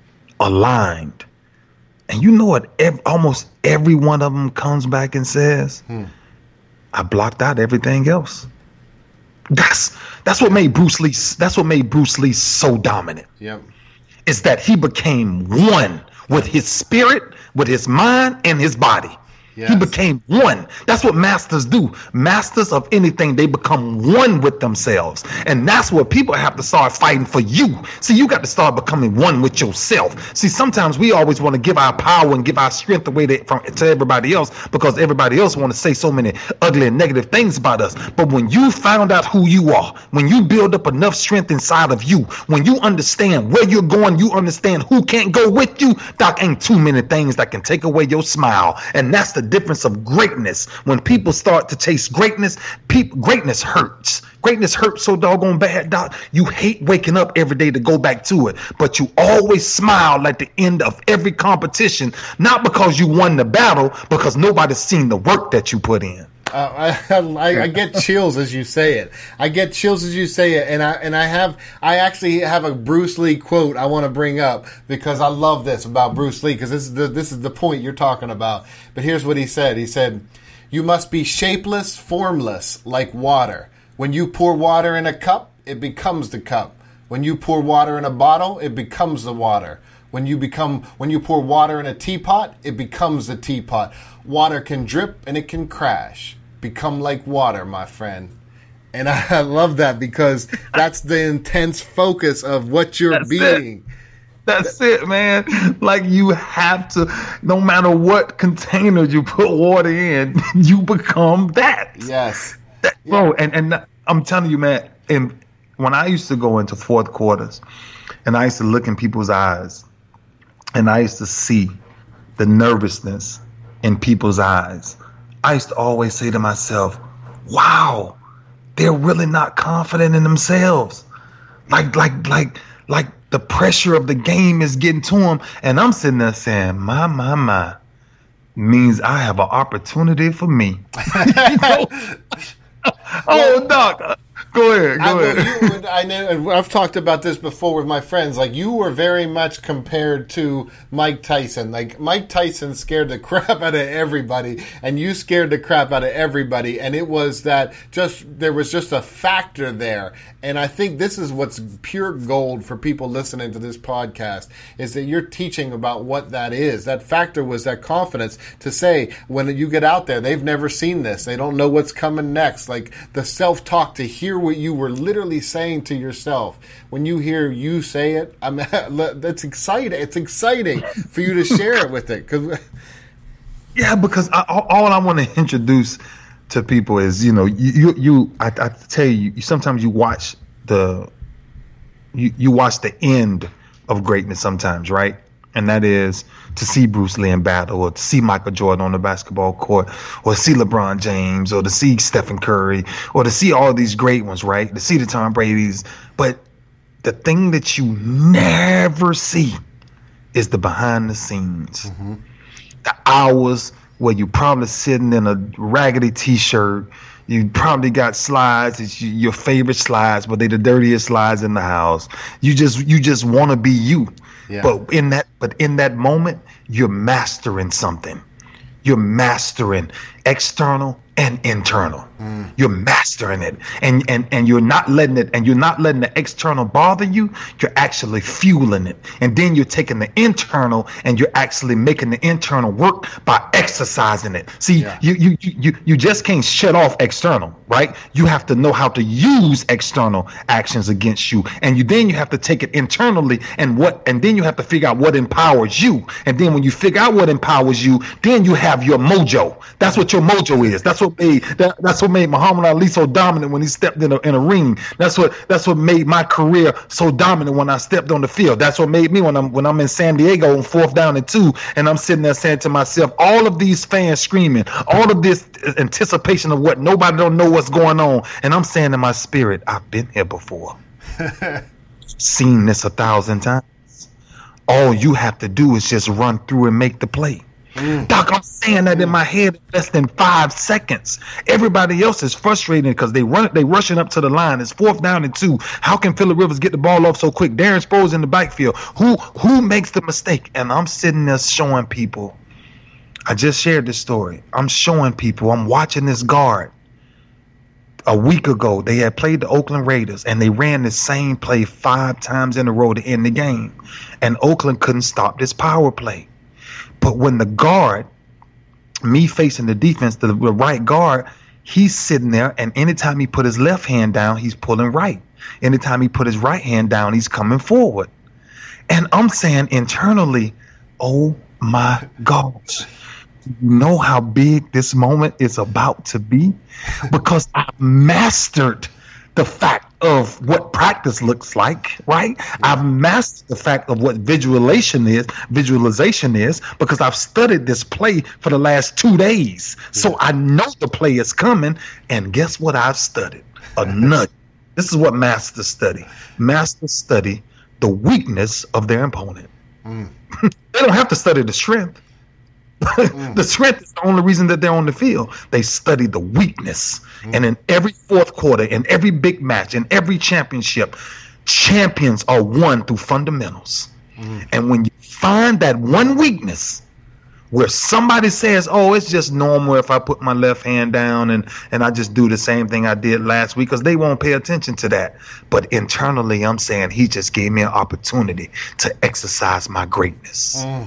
aligned? And you know what? Every, almost every one of them comes back and says, hmm. I blocked out everything else. That's that's what made Bruce Lee. That's what made Bruce Lee so dominant. Yep. Is that he became one with his spirit, with his mind, and his body. Yes. He became one. That's what masters do. Masters of anything, they become one with themselves. And that's what people have to start fighting for you. See, you got to start becoming one with yourself. See, sometimes we always want to give our power and give our strength away to, from, to everybody else because everybody else want to say so many ugly and negative things about us. But when you found out who you are, when you build up enough strength inside of you, when you understand where you're going, you understand who can't go with you, Doc, ain't too many things that can take away your smile. And that's the difference of greatness. When people start to chase greatness, people, greatness hurts. Greatness hurts so doggone bad, Doc. You hate waking up every day to go back to it, but you always smile at the end of every competition, not because you won the battle, because nobody's seen the work that you put in. Uh, I, I I get chills as you say it. I get chills as you say it, and I and I have I actually have a Bruce Lee quote I want to bring up because I love this about Bruce Lee because this is the this is the point you're talking about. But here's what he said. He said, "You must be shapeless, formless, like water. When you pour water in a cup, it becomes the cup. When you pour water in a bottle, it becomes the water. When you become when you pour water in a teapot, it becomes the teapot. Water can drip and it can crash. Become like water, my friend." And I love that because that's the intense focus of what you're that's being. It. That's it, man. Like you have to, no matter what container you put water in, you become that. Yes. That, yeah. Bro, and, and I'm telling you, man, and when I used to go into fourth quarters and I used to look in people's eyes and I used to see the nervousness in people's eyes, I used to always say to myself, wow, they're really not confident in themselves. Like, like, like, like the pressure of the game is getting to them. And I'm sitting there saying, my, my, my, means I have an opportunity for me. You know? Oh, Doc. Go ahead. Go I, ahead. You, I know. I've talked about this before with my friends. Like you were very much compared to Mike Tyson. Like Mike Tyson scared the crap out of everybody, and you scared the crap out of everybody. And it was that just there was just a factor there. And I think this is what's pure gold for people listening to this podcast is that you're teaching about what that is. That factor was that confidence to say when you get out there, they've never seen this. They don't know what's coming next. Like the self-talk to hear what you were literally saying to yourself. When you hear you say it, I'm that's exciting. It's exciting for you to share it with it. Cause yeah, because I, all I want to introduce to people is, you know, you, you, you I, I tell you, sometimes you watch the, you, you watch the end of greatness sometimes, right? And that is to see Bruce Lee in battle, or to see Michael Jordan on the basketball court, or to see LeBron James, or to see Stephen Curry, or to see all these great ones, right? To see the Tom Brady's. But the thing that you never see is the behind the scenes. Mm-hmm. The hours where you probably sitting in a raggedy T-shirt. You probably got slides. It's your favorite slides, but they're the dirtiest slides in the house. You just you just want to be you. Yeah. But in that but in that moment, you're mastering something. You're mastering external and internal. Mm. You're mastering it, and and and you're not letting it, and you're not letting the external bother you. You're actually fueling it, and then you're taking the internal, and you're actually making the internal work by exercising it. See, yeah. you, you you you just can't shut off external, right? You have to know how to use external actions against you, and you then you have to take it internally, and what, and then you have to figure out what empowers you, and then when you figure out what empowers you, then you have your mojo. That's what your mojo is. That's what made that, that's what made Muhammad Ali so dominant when he stepped in a, in a ring. That's what that's what made my career so dominant when I stepped on the field. That's what made me when I'm when I'm in San Diego on fourth down and two, and I'm sitting there saying to myself, all of these fans screaming, all of this anticipation of what nobody don't know what's going on, and I'm saying in my spirit, I've been here before, seen this a thousand times. All you have to do is just run through and make the play. Mm. Doc, I'm saying that in my head in less than five seconds. Everybody else is frustrated because they run, they rushing up to the line. It's fourth down and two. How can Phillip Rivers get the ball off so quick? Darren Sproles in the backfield. Who who makes the mistake? And I'm sitting there showing people. I just shared this story. I'm showing people. I'm watching this guard. A week ago, they had played the Oakland Raiders, and they ran the same play five times in a row to end the game. And Oakland couldn't stop this power play. But when the guard, me facing the defense, the, the right guard, he's sitting there, and anytime he put his left hand down, he's pulling right. Anytime he put his right hand down, he's coming forward. And I'm saying internally, oh my gosh, do you know how big this moment is about to be? Because I've mastered the fact of what practice looks like, right? Yeah. I've mastered the fact of what visualization is, visualization is, because I've studied this play for the last two days. Yeah. So I know the play is coming, and guess what I've studied? A nut. This is what masters study. Masters study the weakness of their opponent. Mm. They don't have to study the strength. Mm. The strength is the only reason that they're on the field. They study the weakness. Mm. And in every fourth quarter, in every big match, in every championship, champions are won through fundamentals. Mm. And when you find that one weakness where somebody says, oh, it's just normal if I put my left hand down and, and I just do the same thing I did last week, because they won't pay attention to that. But internally, I'm saying he just gave me an opportunity to exercise my greatness. Mm.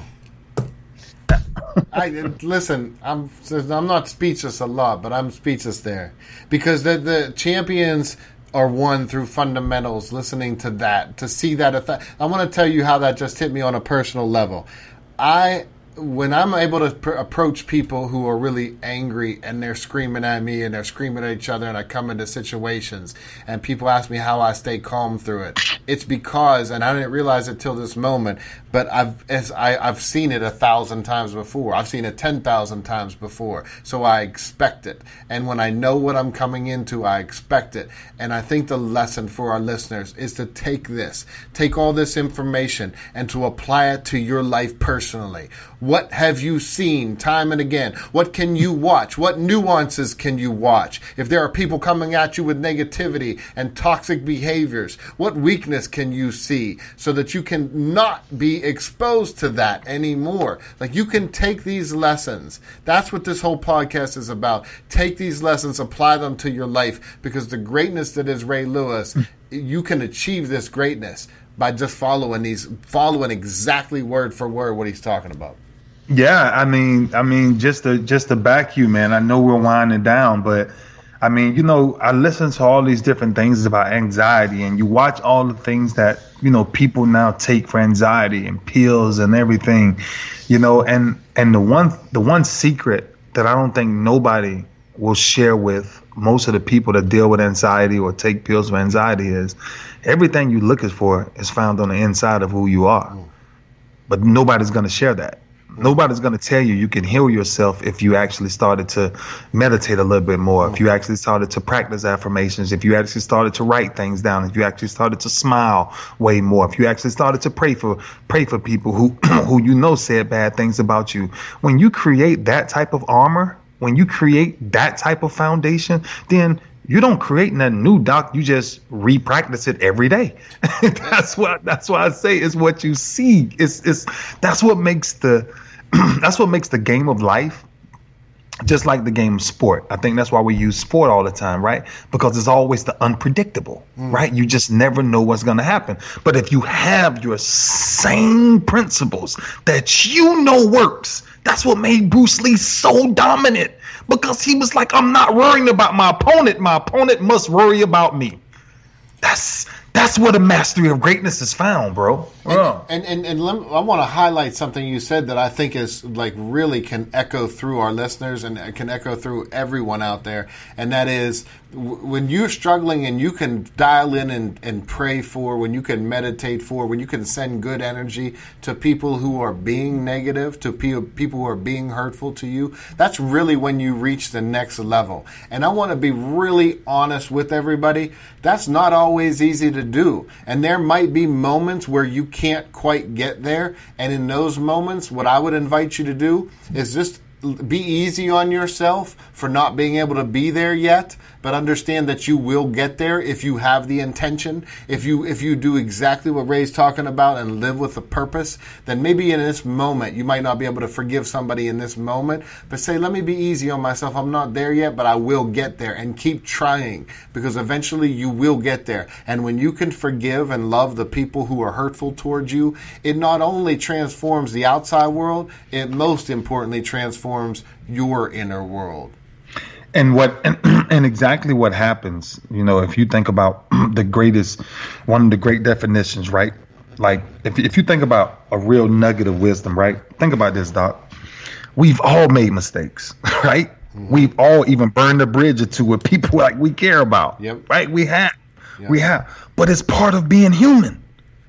I listen. I'm I'm not speechless a lot, but I'm speechless there because the the champions are won through fundamentals. Listening to that, to see that effect, I want to tell you how that just hit me on a personal level. I. When I'm able to pr- approach people who are really angry and they're screaming at me and they're screaming at each other, and I come into situations and people ask me how I stay calm through it, it's because, and I didn't realize it till this moment, but I've as I, I've seen it a thousand times before. I've seen it ten thousand times before. So I expect it. And when I know what I'm coming into, I expect it. And I think the lesson for our listeners is to take this, take all this information and to apply it to your life personally. What have you seen time and again? What can you watch? What nuances can you watch? If there are people coming at you with negativity and toxic behaviors, what weakness can you see so that you can not be exposed to that anymore? Like, you can take these lessons. That's what this whole podcast is about. Take these lessons, apply them to your life, because the greatness that is Ray Lewis, you can achieve this greatness by just following these, following exactly word for word what he's talking about. Yeah, I mean, I mean, just to just to back you, man. I know we're winding down, but I mean, you know, I listen to all these different things about anxiety, and you watch all the things that, you know, people now take for anxiety and pills and everything, you know, and and the one the one secret that I don't think nobody will share with most of the people that deal with anxiety or take pills for anxiety is everything you're looking for is found on the inside of who you are. but nobody's going to share that. Nobody's going to tell you you can heal yourself if you actually started to meditate a little bit more, if you actually started to practice affirmations, if you actually started to write things down, if you actually started to smile way more, if you actually started to pray for pray for people who who you know said bad things about you. When you create that type of armor, when you create that type of foundation, then you don't create nothing new, Doc. You just re-practice it every day. that's what that's why I say it's what you see. It's it's that's what makes the that's what makes the game of life just like the game of sport. I think that's why we use sport all the time, right? Because it's always the unpredictable, mm. right? You just never know what's going to happen. But if you have your same principles that you know works, that's what made Bruce Lee so dominant, because he was like, I'm not worrying about my opponent. My opponent must worry about me. That's that's where the mastery of greatness is found, bro. And and, and, and let me, I want to highlight something you said that I think is like really can echo through our listeners and can echo through everyone out there. And that is w- when you're struggling and you can dial in and, and pray for, when you can meditate for, when you can send good energy to people who are being negative, to pe- people who are being hurtful to you, that's really when you reach the next level. And I want to be really honest with everybody. That's not always easy to do. And there might be moments where you can't quite get there. And in those moments, what I would invite you to do is just be easy on yourself for not being able to be there yet, but understand that you will get there if you have the intention. If you if you do exactly what Ray's talking about and live with a purpose, then maybe in this moment, you might not be able to forgive somebody in this moment, but say, let me be easy on myself. I'm not there yet, but I will get there, and keep trying, because eventually you will get there. And when you can forgive and love the people who are hurtful towards you, it not only transforms the outside world, it most importantly transforms your inner world. And what and, and exactly what happens, you know, if you think about the greatest, one of the great definitions, right? Like if if you think about a real nugget of wisdom, right? Think about this, Doc. We've all made mistakes, right? Mm-hmm. We've all even burned a bridge or two with people like we care about, yep. right? We have, yep. we have, but it's part of being human.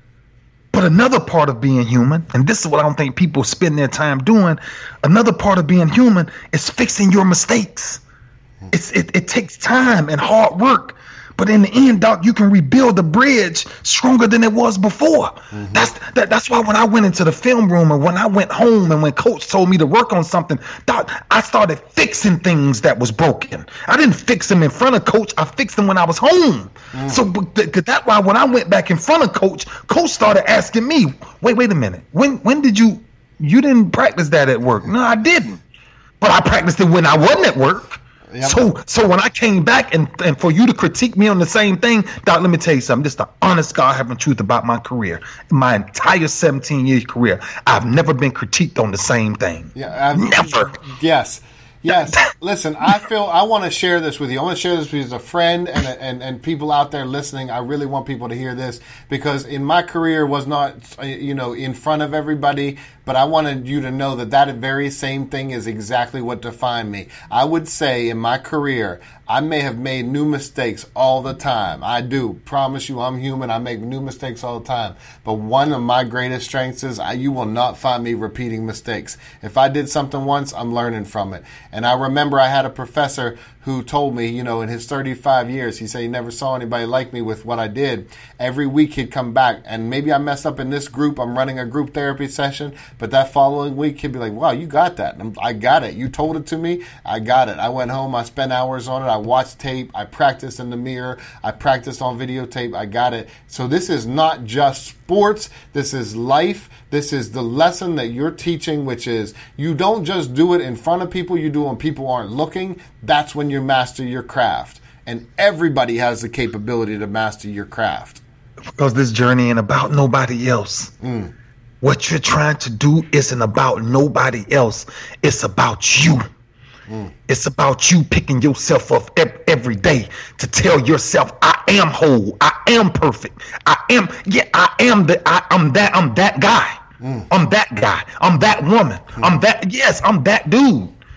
But another part of being human, and this is what I don't think people spend their time doing, another part of being human is fixing your mistakes. It's it, it takes time and hard work. But in the end, Doc, you can rebuild the bridge stronger than it was before. Mm-hmm. That's that, that's why when I went into the film room and when I went home and when Coach told me to work on something, Doc, I started fixing things that was broken. I didn't fix them in front of Coach. I fixed them when I was home. Mm. So th- that's why when I went back in front of Coach, Coach started asking me, wait, wait a minute. When when did you, you didn't practice that at work? No, I didn't. But I practiced it when I wasn't at work. Yep. So so when I came back and, and for you to critique me on the same thing, Doc, let me tell you something. Just the honest God having truth about my career. My entire seventeen year career, I've never been critiqued on the same thing. Yeah, I've, never. Yes. Yes. Listen, I feel I want to share this with you. I want to share this with you as a friend and, and and people out there listening. I really want people to hear this, because in my career was not, you know, in front of everybody, but I wanted you to know that that very same thing is exactly what defined me. I would say in my career, I may have made new mistakes all the time. I do. Promise you, I'm human. I make new mistakes all the time. But one of my greatest strengths is I, you will not find me repeating mistakes. If I did something once, I'm learning from it. And I remember I had a professor who told me, you know, in his thirty-five years, he said he never saw anybody like me with what I did. Every week he'd come back, and maybe I messed up in this group. I'm running a group therapy session, but that following week he'd be like, wow, you got that. And I got it. You told it to me. I got it. I went home. I spent hours on it. I watched tape. I practiced in the mirror. I practiced on videotape. I got it. So this is not just sports. This is life. This is the lesson that you're teaching, which is you don't just do it in front of people. You do it when people aren't looking. That's when you master your craft. And everybody has the capability to master your craft. Because this journey ain't about nobody else. Mm. What you're trying to do isn't about nobody else. It's about you. Mm. It's about you picking yourself up every day to tell yourself, I am whole. I am perfect. I am, yeah, I am the, I, I'm that, I'm that guy. Mm. I'm that guy. I'm that woman. Mm. I'm that, yes, I'm that dude.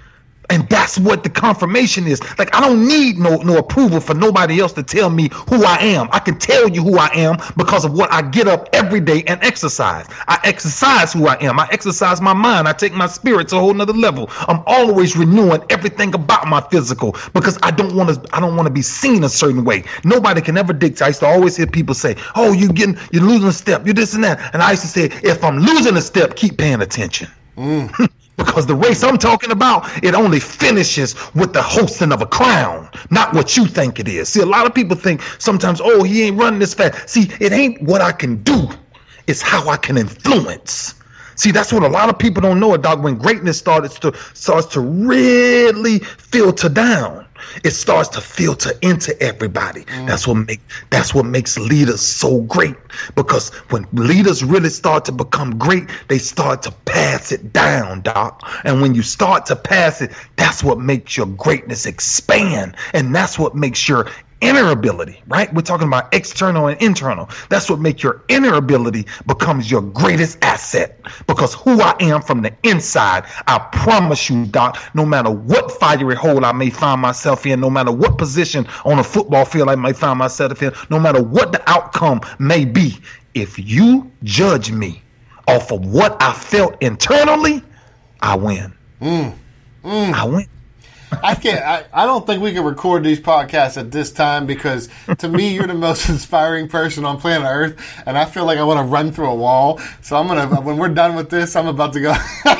And that's what the confirmation is. Like, I don't need no no approval for nobody else to tell me who I am. I can tell you who I am because of what I get up every day and exercise. I exercise who I am. I exercise my mind. I take my spirit to a whole nother level. I'm always renewing everything about my physical because I don't want to I don't want to be seen a certain way. Nobody can ever dictate. I used to always hear people say, oh, you getting you're losing a step, you're this and that. And I used to say, if I'm losing a step, keep paying attention. Mm. Because the race I'm talking about, it only finishes with the hosting of a crown, not what you think it is. See, a lot of people think sometimes, oh, he ain't running this fast. See, it ain't what I can do. It's how I can influence. See, that's what a lot of people don't know, dog. When greatness starts to starts to really filter down, it starts to filter into everybody. Mm. That's what make that's what makes leaders so great. Because when leaders really start to become great, they start to pass it down, doc. And when you start to pass it, that's what makes your greatness expand. And that's what makes your inner ability, right? We're talking about external and internal. That's what makes your inner ability becomes your greatest asset. Because who I am from the inside, I promise you, Doc, no matter what fiery hole I may find myself in, no matter what position on a football field I may find myself in, no matter what the outcome may be, if you judge me off of what I felt internally, I win. Mm. Mm. I win. I can't. I, I don't think we can record these podcasts at this time because, to me, you're the most inspiring person on planet Earth, and I feel like I want to run through a wall. So I'm gonna. When we're done with this, I'm about to go.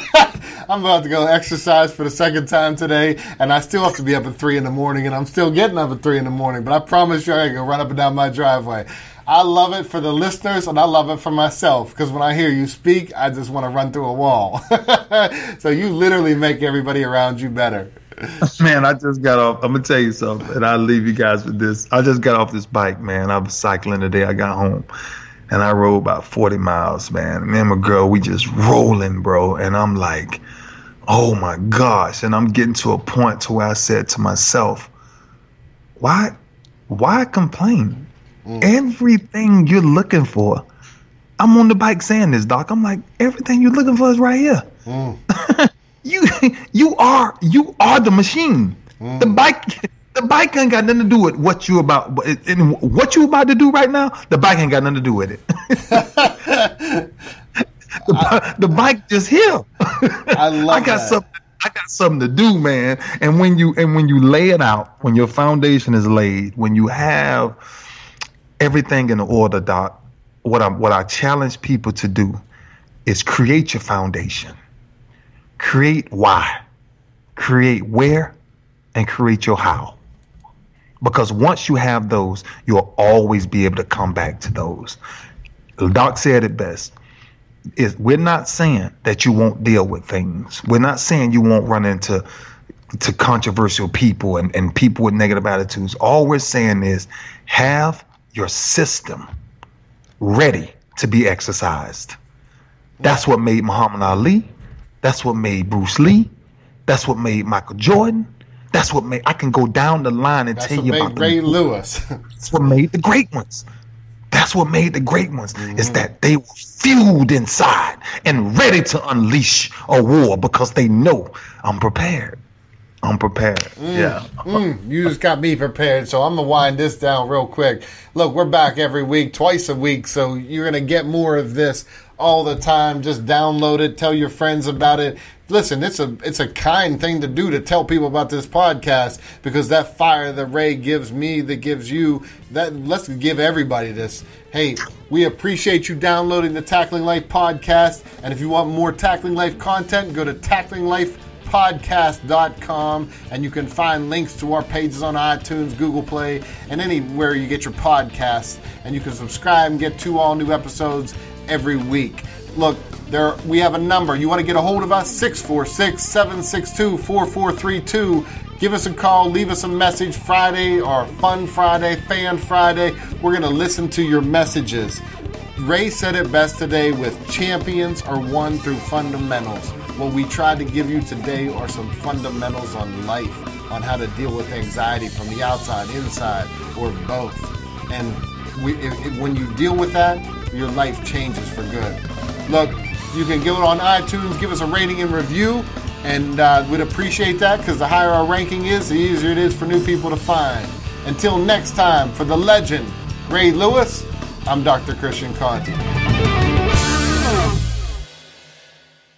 I'm about to go exercise for the second time today, and I still have to be up at three in the morning, and I'm still getting up at three in the morning. But I promise you, I can go run up and down my driveway. I love it for the listeners, and I love it for myself because when I hear you speak, I just want to run through a wall. So you literally make everybody around you better. Man, I just got off. I'm going to tell you something, and I'll leave you guys with this. I just got off this bike, man. I was cycling the day I got home, and I rode about forty miles, man. Me and my girl, we just rolling, bro. And I'm like, oh, my gosh. And I'm getting to a point to where I said to myself, why, why complain? Mm. Everything you're looking for, I'm on the bike saying this, Doc. I'm like, everything you're looking for is right here. Mm. You you are you are the machine. Mm. The bike the bike ain't got nothing to do with what you about and what you about to do right now. The bike ain't got nothing to do with it. the, I, the bike just here. I love I got that. something. I got something to do, man. And when you and when you lay it out, when your foundation is laid, when you have everything in order, Doc, what I what I challenge people to do is create your foundation. Create why, create where, and create your how. Because once you have those, you'll always be able to come back to those. Doc said it best. Is we're not saying that you won't deal with things. We're not saying you won't run into to controversial people and, and people with negative attitudes. All we're saying is have your system ready to be exercised. That's what made Muhammad Ali. That's what made Bruce Lee. That's what made Michael Jordan. That's what made, I can go down the line and That's tell you about That's what made Ray Lewis. That's what made the great ones. That's what made the great ones, mm-hmm. is that they were fueled inside and ready to unleash a war because they know I'm prepared. I'm prepared. Mm, yeah. Mm, you just got me prepared, so I'm going to wind this down real quick. Look, we're back every week, twice a week, so you're going to get more of this all the time. Just download it, tell your friends about it. Listen, it's a it's a kind thing to do to tell people about this podcast because that fire that Ray gives me, that gives you, that let's give everybody this. Hey, we appreciate you downloading the Tackling Life podcast, and if you want more Tackling Life content, go to tackling life podcast dot com, and you can find links to our pages on iTunes, Google Play, and anywhere you get your podcasts, and you can subscribe and get two all new episodes every week. Look, there we have a number. You want to get a hold of us? six four six, seven six two, four four three two. Give us a call. Leave us a message. Friday or Fun Friday, Fan Friday. We're going to listen to your messages. Ray said it best today with champions are won through fundamentals. What we tried to give you today are some fundamentals on life, on how to deal with anxiety from the outside, inside, or both. And we, if, if, when you deal with that, your life changes for good. Look, you can give it on iTunes, give us a rating and review. And uh, we'd appreciate that, because the higher our ranking is, the easier it is for new people to find. Until next time, for the legend, Ray Lewis, I'm Doctor Christian Conti.